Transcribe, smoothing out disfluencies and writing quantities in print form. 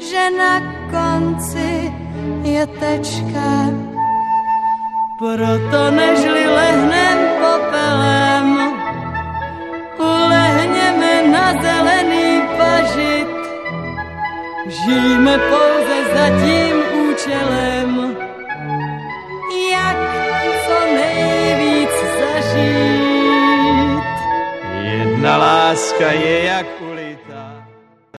že na konci je tečka. Proto nežli lehnem popelem, ulehneme na zelený pažit. Žijeme pouze za tím účelem, jak co nejvíc zažít. Jedna láska je jak